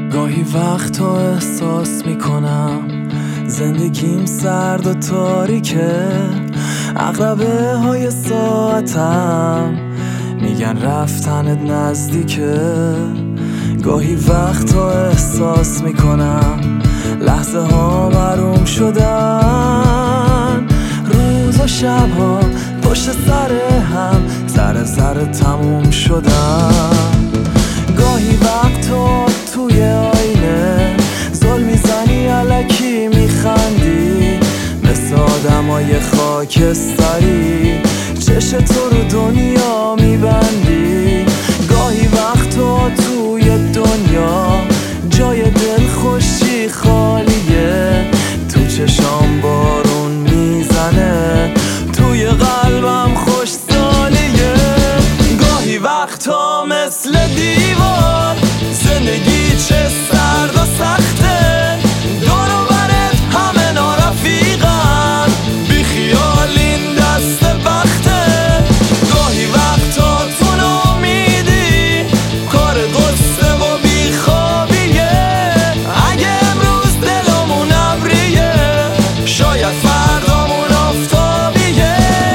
گاهی وقتا احساس میکنم زندگیم سرد و تاریکه. عقربه های ساعتم میگن رفتنت نزدیکه. گاهی وقتا احساس میکنم لحظه ها محروم شدن. روز و شب ها پشت سر هم ذره تموم شدن. گاهی وقتا توی آینه زل میزنی الکی میخندی مثل آدمای خاکستری. چش تو رو دنیا میبندی. گاهی وقتا توی دنیا جای دل خوشی خالیه. تو چشام بارون میزنه توی قلبم خوش سالیه. گاهی وقتا مثل دیوار زندگی چه سرد و سخته. دور و برت همه نارفیقن بی خیال این دست وقته. گاهی وقتا تو نامیدی کار قصه و بی خوابیه. اگه امروز دلمون ابریه شاید فردامون آفتابیه.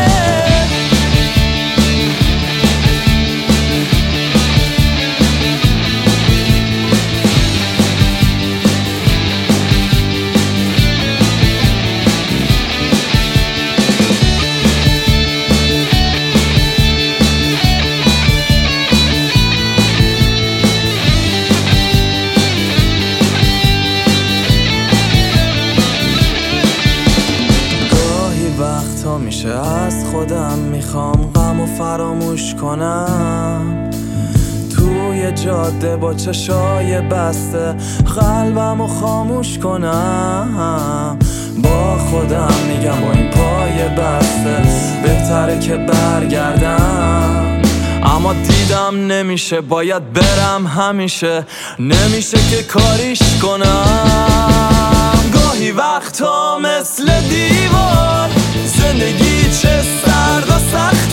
میشه از خودم میخوام غم و فراموش کنم. توی جاده با چشای بسته قلبم و خاموش کنم. با خودم میگم با این پای بسته بهتره که برگردم. اما دیدم نمیشه باید برم همیشه. نمیشه که کاریش کنم. گاهی وقتا مثل دیوار زندگی چه سرد و سخت